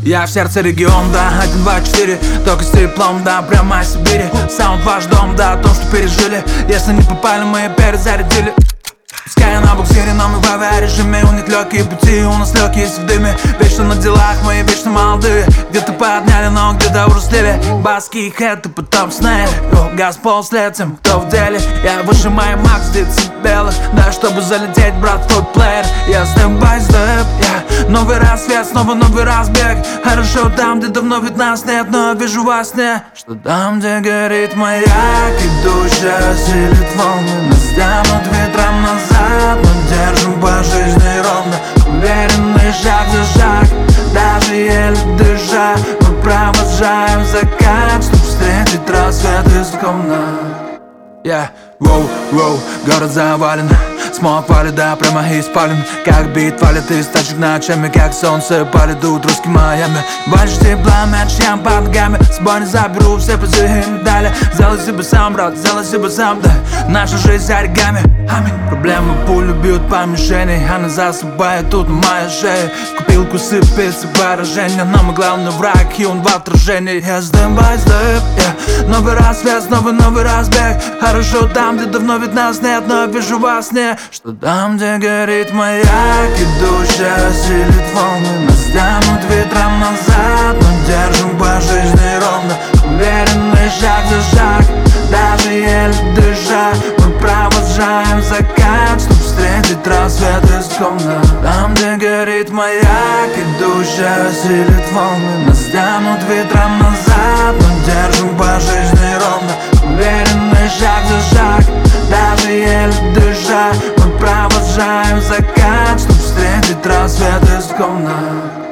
Я в сердце регион, да, 1, 2, 4. Только с теплом, да, прямо из Сибири. Саунд ваш дом, да, о том, что пережили. Если не попали, мы перезарядили. Скай на буксире, но мы в авиарежиме. У них легкие пути, у нас легкие в дыме. Вечно на делах, мы вечно молодые. Где-то подняли, но где-то взрослели. Баски и хэты, потом снэли. Газ пол следцем, кто в деле. Я выжимаю макс, децибелы. Да, чтобы залететь, брат, в тот плеер. Я степ-бай-степ, я новый рассвет, снова новый разбег. Хорошо там, где давно вид нас нет, но вижу во сне, что там, где горит маяк, идущая силит волны. Нас тянут ветром назад, мы держим по жизни ровно. Уверенный шаг за шаг, даже еле дыша. Мы провожаем закат, чтоб встретить рассвет исконно. Воу, город завален. Смог валит, да, прямо из спален. Как бит валит из тачек ночами. Как солнце палит утрусский Майами. Больше тепла, меньше ям под ногами. С собой не заберу все призы и медали. Сделай себе сам, брат, сделай себе сам, да. Наша жизнь оригами, аминь. Проблемы пулю бьют по мишени. Она засыпает тут на моей шее. Купилку сыпется поражение. Но мой главный враг, и он в отражении. Я степ-бай-степ, новый рассвет, снова новый разбег. Хорошо там, где давно вид нас нет, но вижу во сне, что там, где горит маяк, идущая силит волны. Нас тянут ветром назад, мы держим по жизни ровно. Уверенный шаг за шаг, даже еле дыша. Мы провожаем закат, чтоб встретить рассвет исконно. Там, где горит маяк, идущая силит волны. Нас тянут ветром назад, мы держим по жизни ровно. Уверенный шаг за шаг, даже еле дыша. Мы провожаем закат, чтоб встретить рассвет исконно.